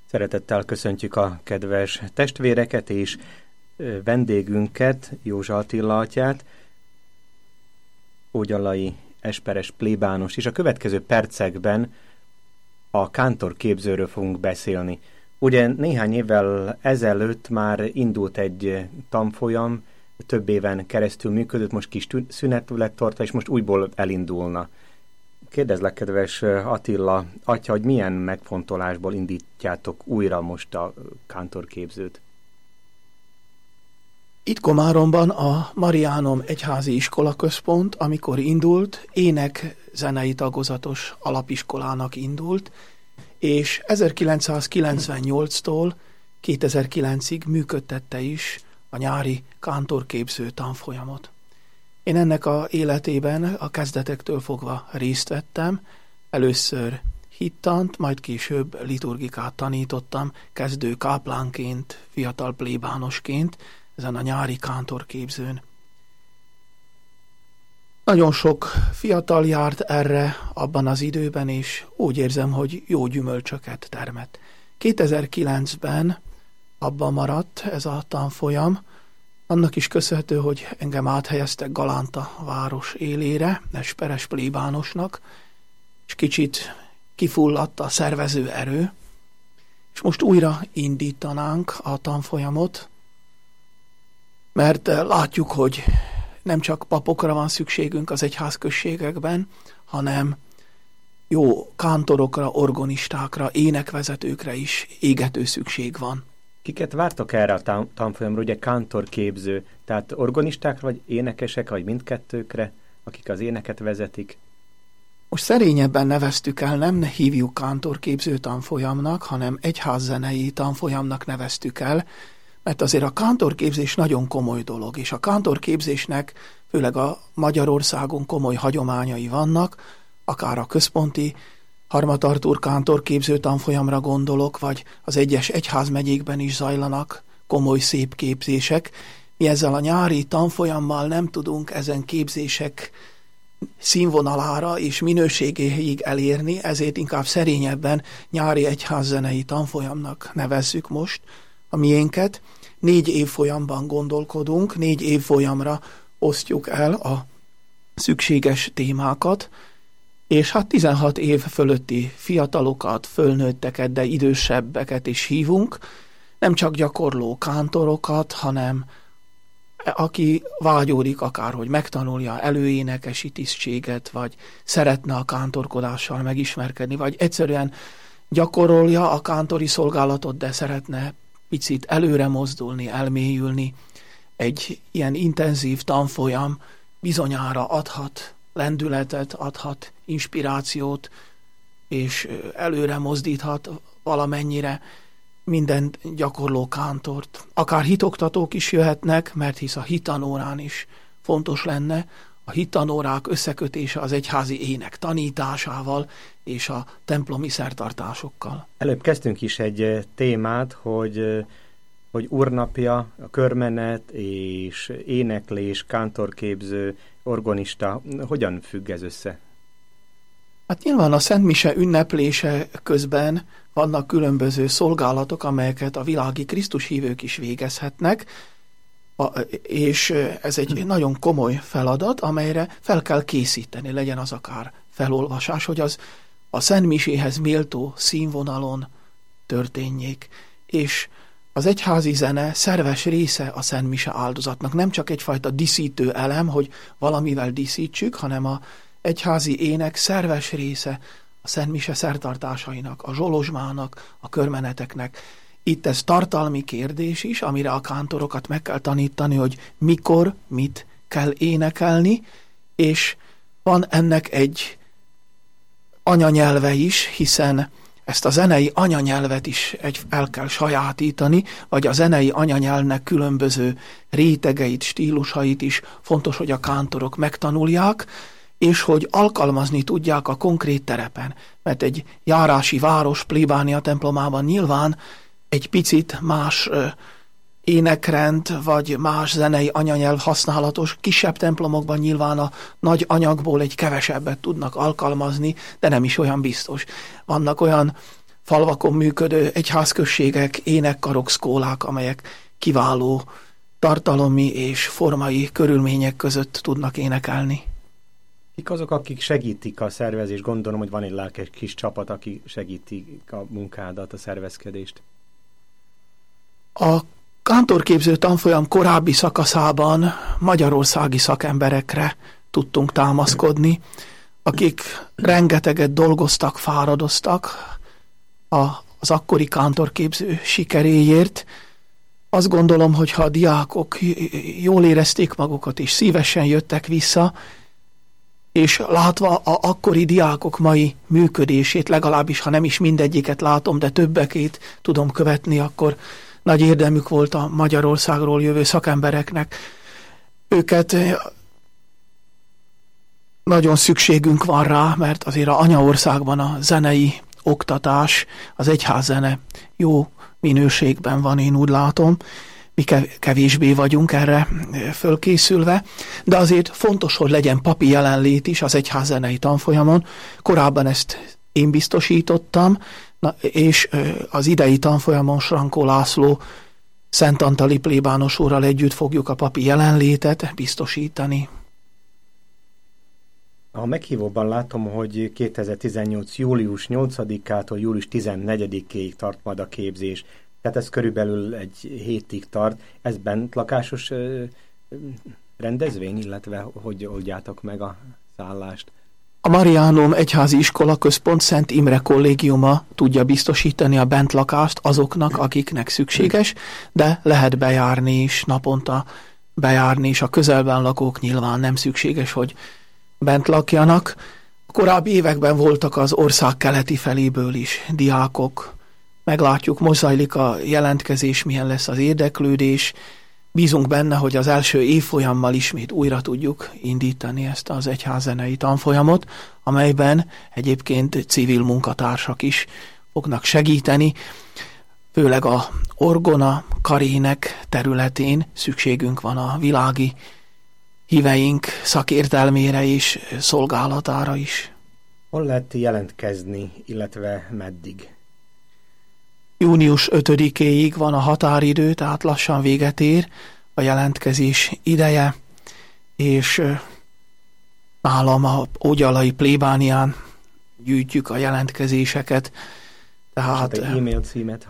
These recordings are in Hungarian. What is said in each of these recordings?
Szeretettel köszöntjük a kedves testvéreket és vendégünket, Józsa Attila atyát, Ógyalai Esperes plébános, és a következő percekben a kántorképzőről fogunk beszélni. Ugye néhány évvel ezelőtt már indult egy tanfolyam, több éven keresztül működött, most kis szünet lett tartva, és most újból elindulna. Kérdezlek, kedves Attila atya, hogy milyen megfontolásból indítjátok újra most a kántorképzőt? Itt Komáromban a Mariánum Egyházi Iskolaközpont, amikor indult, ének-zenei tagozatos alapiskolának indult, és 1998-tól 2009-ig működtette is a nyári kántorképző tanfolyamot. Én ennek a életében a kezdetektől fogva részt vettem, először hittant, majd később liturgikát tanítottam, kezdő káplánként, fiatal plébánosként, ezen a nyári kántorképzőn. Nagyon sok fiatal járt erre abban az időben, és úgy érzem, hogy jó gyümölcsöket termett. 2009-ben abba maradt ez a tanfolyam, annak is köszönhető, hogy engem áthelyeztek Galánta város élére, esperes plébánosnak, és kicsit kifulladt a szervező erő, és most újra indítanánk a tanfolyamot, mert látjuk, hogy nem csak papokra van szükségünk az egyházközségekben, hanem jó kántorokra, organistákra, énekvezetőkre is égető szükség van. Kiket vártok erre a tanfolyamra, ugye kántorképző, tehát organisták vagy énekesek, vagy mindkettőkre, akik az éneket vezetik? Most szerényebben neveztük el, nem hívjuk kántorképző tanfolyamnak, hanem egyházzenei tanfolyamnak neveztük el, mert azért a kántorképzés nagyon komoly dolog, és a kántorképzésnek főleg a Magyarországon komoly hagyományai vannak, akár a központi Harmat Artúr kántorképző tanfolyamra gondolok, vagy az egyes egyházmegyékben is zajlanak komoly szép képzések. Mi ezzel a nyári tanfolyammal nem tudunk ezen képzések színvonalára és minőségéig elérni, ezért inkább szerényebben nyári egyházzenei tanfolyamnak nevezzük most a miénket. 4 évfolyamban gondolkodunk, 4 évfolyamra osztjuk el a szükséges témákat, és hát 16 év fölötti fiatalokat, fölnőtteket, de idősebbeket is hívunk, nem csak gyakorló kántorokat, hanem aki vágyódik akár, hogy megtanulja előénekesi tisztséget, vagy szeretne a kántorkodással megismerkedni, vagy egyszerűen gyakorolja a kántori szolgálatot, de szeretne picit előre mozdulni, elmélyülni. Egy ilyen intenzív tanfolyam bizonyára adhat lendületet, adhat inspirációt, és előre mozdíthat valamennyire minden gyakorló kántort. Akár hitoktatók is jöhetnek, mert hisz a hittanórán is fontos lenne a hittanórák összekötése az egyházi ének tanításával és a templomi szertartásokkal. Előbb kezdtünk is egy témát, hogy úrnapja, a körmenet és éneklés, kántorképző, organista, hogyan függ ez össze? Hát nyilván a Szent Mise ünneplése közben vannak különböző szolgálatok, amelyeket a világi Krisztus hívők is végezhetnek, és ez egy nagyon komoly feladat, amelyre fel kell készíteni, legyen az akár felolvasás, hogy az a Szent Miséhez méltó színvonalon történjék, és az egyházi zene szerves része a Szent Mise áldozatnak, nem csak egyfajta díszítő elem, hogy valamivel díszítsük, hanem a egyházi ének szerves része a Szent Mise szertartásainak, a zsolozsmának, a körmeneteknek. Itt ez tartalmi kérdés is, amire a kántorokat meg kell tanítani, hogy mikor, mit kell énekelni, és van ennek egy anyanyelve is, hiszen ezt a zenei anyanyelvet is el kell sajátítani, vagy a zenei anyanyelvnek különböző rétegeit, stílusait is fontos, hogy a kántorok megtanulják, és hogy alkalmazni tudják a konkrét terepen. Mert egy járási város plébánia templomában nyilván egy picit más énekrend, vagy más zenei anyanyelv használatos. Kisebb templomokban nyilván a nagy anyagból egy kevesebbet tudnak alkalmazni, de nem is olyan biztos. Vannak olyan falvakon működő egyházközségek, énekkarok, szkólák, amelyek kiváló tartalmi és formai körülmények között tudnak énekelni. Kik azok, akik segítik a szervezést? Gondolom, hogy van egy lelkes kis csapat, aki segítik a munkádat, a szervezkedést. A kántorképző tanfolyam korábbi szakaszában magyarországi szakemberekre tudtunk támaszkodni, akik rengeteget dolgoztak, fáradoztak az akkori kántorképző sikeréért. Azt gondolom, hogy ha a diákok jól érezték magukat, és szívesen jöttek vissza, és látva az akkori diákok mai működését, legalábbis ha nem is mindegyiket látom, de többekét tudom követni, akkor nagy érdemük volt a Magyarországról jövő szakembereknek. Őket nagyon szükségünk van rá, mert azért az anyaországban a zenei oktatás, az egyházzene jó minőségben van, én úgy látom. Mi kevésbé vagyunk erre fölkészülve, de azért fontos, hogy legyen papi jelenlét is az egyházzenei tanfolyamon. Korábban ezt én biztosítottam, és az idei tanfolyamon Srankó László szentantali plébános úrral együtt fogjuk a papi jelenlétet biztosítani. A meghívóban látom, hogy 2018. július 8-ától július 14-ig tart majd a képzés. Tehát ez körülbelül egy hétig tart. Ez bentlakásos rendezvény, illetve hogy oldjátok meg a szállást? A Mariánum Egyházi Iskola Központ Szent Imre Kollégiuma tudja biztosítani a bentlakást azoknak, akiknek szükséges, de lehet bejárni is, naponta bejárni is. A közelben lakók nyilván nem szükséges, hogy bent lakjanak. A korábbi években voltak az ország keleti feléből is diákok. Meglátjuk, most zajlik a jelentkezés, milyen lesz az érdeklődés. Bízunk benne, hogy az első évfolyammal ismét újra tudjuk indítani ezt az egyházzenei tanfolyamot, amelyben egyébként civil munkatársak is fognak segíteni. Főleg a orgona, karének területén szükségünk van a világi híveink szakértelmére és szolgálatára is. Hol lehet jelentkezni, illetve meddig? Június 5-éig van a határidő, tehát lassan véget ér a jelentkezés ideje, és nálam a Ógyalai plébánián gyűjtjük a jelentkezéseket. Tehát e-mail címet,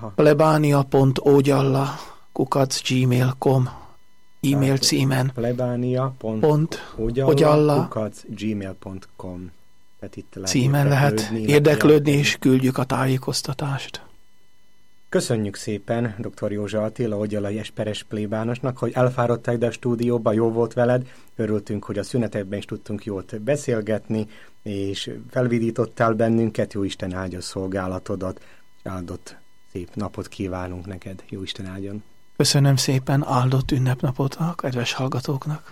plebania.ogyalla@gmail.com e-mail címen. plebania.ogyalla@gmail.com címen lehet érdeklődni, és küldjük a tájékoztatást. Köszönjük szépen dr. Józsa Attila, ógyalai esperes plébánosnak, hogy elfáradtál ide a stúdióba, jó volt veled. Örültünk, hogy a szünetekben is tudtunk jót beszélgetni, és felvidítottál bennünket. Jó Isten áldja szolgálatodat, áldott szép napot kívánunk neked. Jó Isten áldjon. Köszönöm szépen, áldott ünnepnapot a kedves hallgatóknak.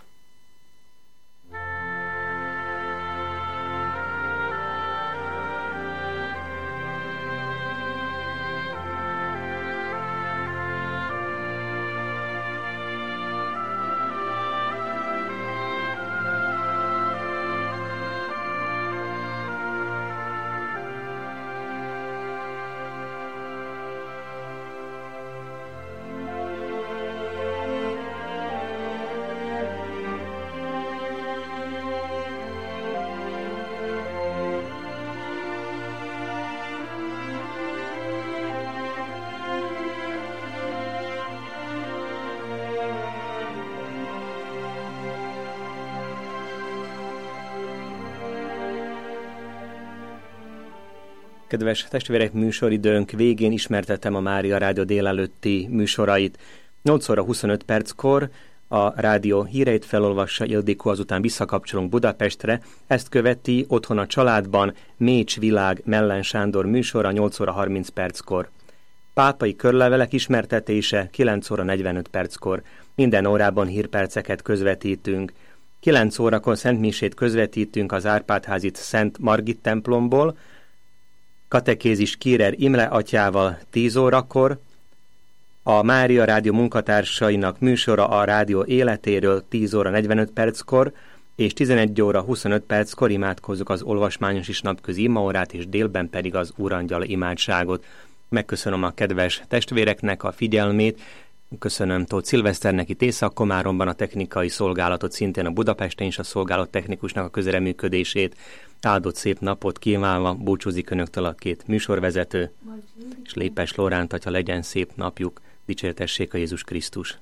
Kedves testvérek, műsoridőnk végén ismertettem a Mária Rádió délelőtti műsorait. 8 óra 25 perckor a rádió híreit felolvassa Ildikó, azután visszakapcsolunk Budapestre. Ezt követi Otthon a családban Mécs Világ Mellen Sándor műsora 8 óra 30 perckor. Pápai körlevelek ismertetése 9 óra 45 perckor. Minden órában hírperceket közvetítünk. 9 órakor szentmisét közvetítünk az Árpád-házit Szent Margit templomból, katekézis Kírer Imre atyával 10 órakor, a Mária Rádió munkatársainak műsora a rádió életéről 10 óra 45 perckor, és 11 óra 25 perckor imádkozzuk az olvasmányos és napközi imaórát, és délben pedig az Úrangyal imádságot. Megköszönöm a kedves testvéreknek a figyelmét, köszönöm Tóth Szilveszternek itt Észak-Komáromban a technikai szolgálatot, szintén a Budapesten is a szolgálat technikusnak a közreműködését. Áldott szép napot kívánva búcsúzik önöktől a két műsorvezető, és Lépes Lóránt atya, legyen szép napjuk, dicsértessék a Jézus Krisztus.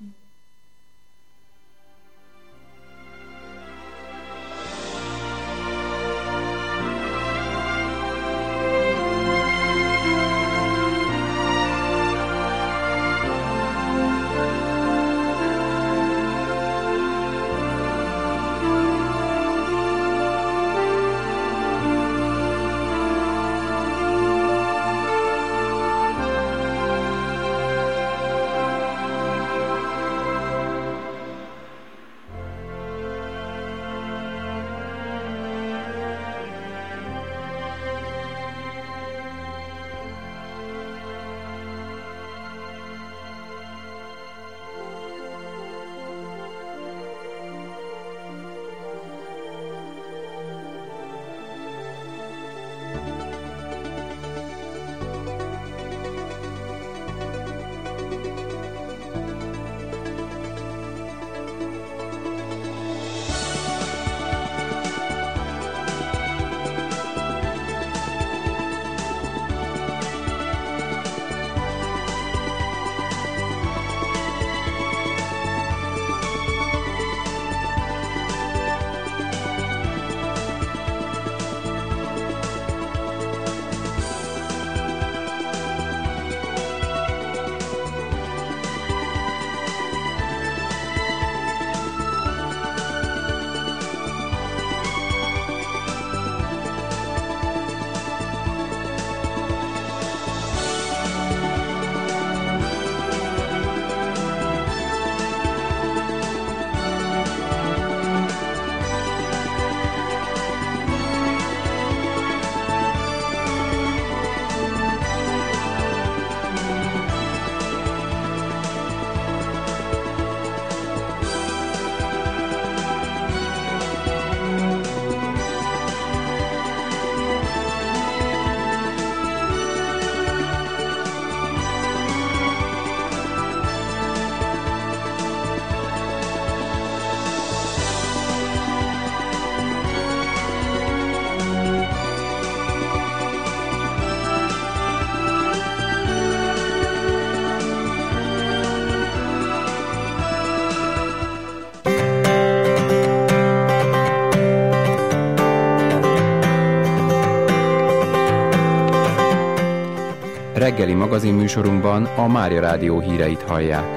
Reggeli magazinműsorunkban a Mária Rádió híreit hallják.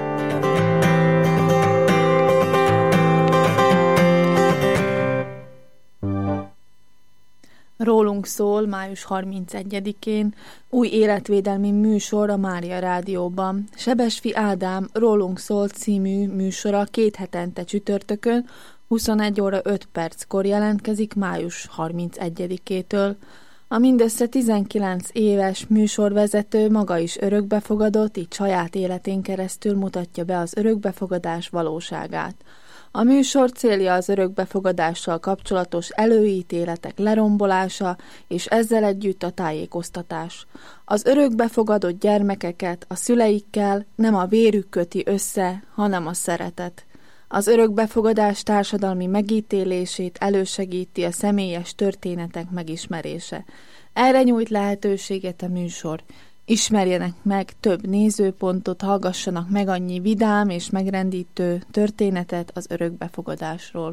Rólunk szól május 31-én új életvédelmi műsor a Mária Rádióban. Sebesfi Ádám Rólunk szól című műsora 2 hetente csütörtökön 21 óra 5 perckor jelentkezik május 31-től. A mindössze 19 éves műsorvezető maga is örökbefogadott, így saját életén keresztül mutatja be az örökbefogadás valóságát. A műsor célja az örökbefogadással kapcsolatos előítéletek lerombolása, és ezzel együtt a tájékoztatás. Az örökbefogadott gyermekeket a szüleikkel nem a vérük köti össze, hanem a szeretet. Az örökbefogadás társadalmi megítélését elősegíti a személyes történetek megismerése. Erre nyújt lehetőséget a műsor. Ismerjenek meg több nézőpontot, hallgassanak meg annyi vidám és megrendítő történetet az örökbefogadásról.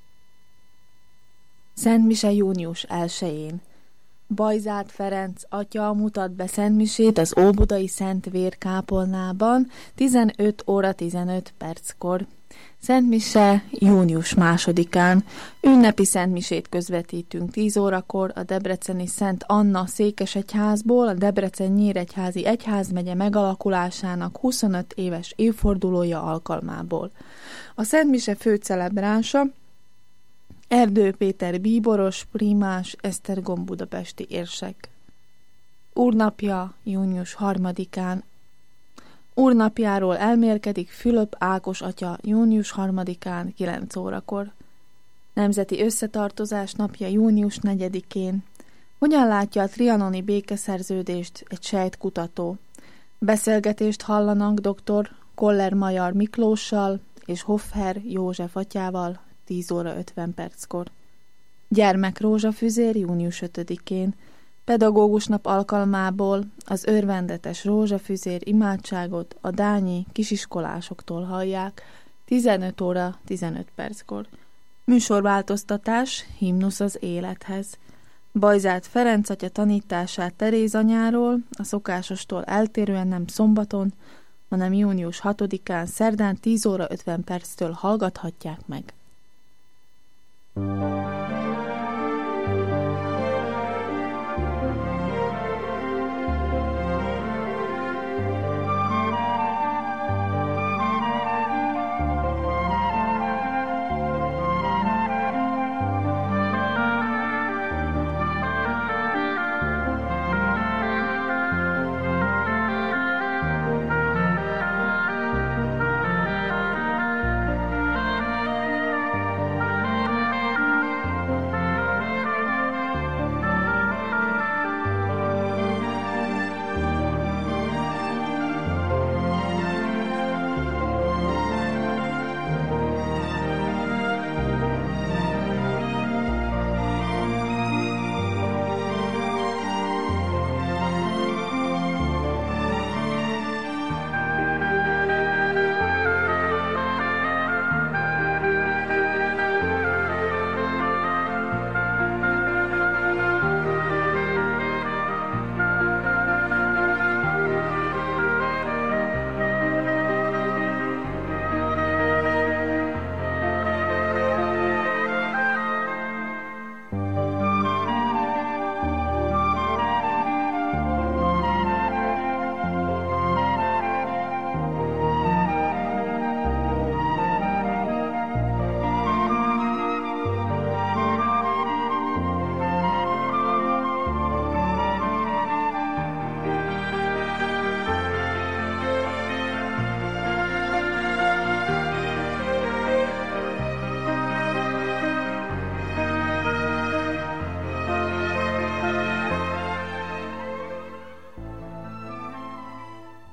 Szentmise június 1-én. Bajzát Ferenc atya mutat be szentmisét az Óbudai Szent Vér kápolnában 15 óra 15 perckor. Szentmise június 2-án. Ünnepi szentmisét közvetítünk 10 órakor a debreceni Szent Anna székesegyházból, a Debrecen-Nyíregyházi egyházmegye megalakulásának 25 éves évfordulója alkalmából. A szentmise főcelebránsa Erdő Péter bíboros, primás, Esztergom budapesti érsek. Úrnapja június 3-án. Úrnapjáról elmélkedik Fülöp Ákos atya június 3-án 9 órakor. Nemzeti Összetartozás napja június 4-én. Hogyan látja a trianoni békeszerződést egy sejtkutató? Beszélgetést hallanak dr. Koller Major Miklóssal és Hoffer József atyával 10 óra 50 perckor. Gyermek rózsafüzér június 5-én. Pedagógusnap alkalmából az örvendetes rózsafüzér imádságot a dányi kisiskolásoktól hallják 15 óra 15 perckor. Műsorváltoztatás, himnusz az élethez. Bajzát Ferenc atya tanítását Teréz anyáról a szokásostól eltérően nem szombaton, hanem június 6-án szerdán 10 óra 50 perctől hallgathatják meg.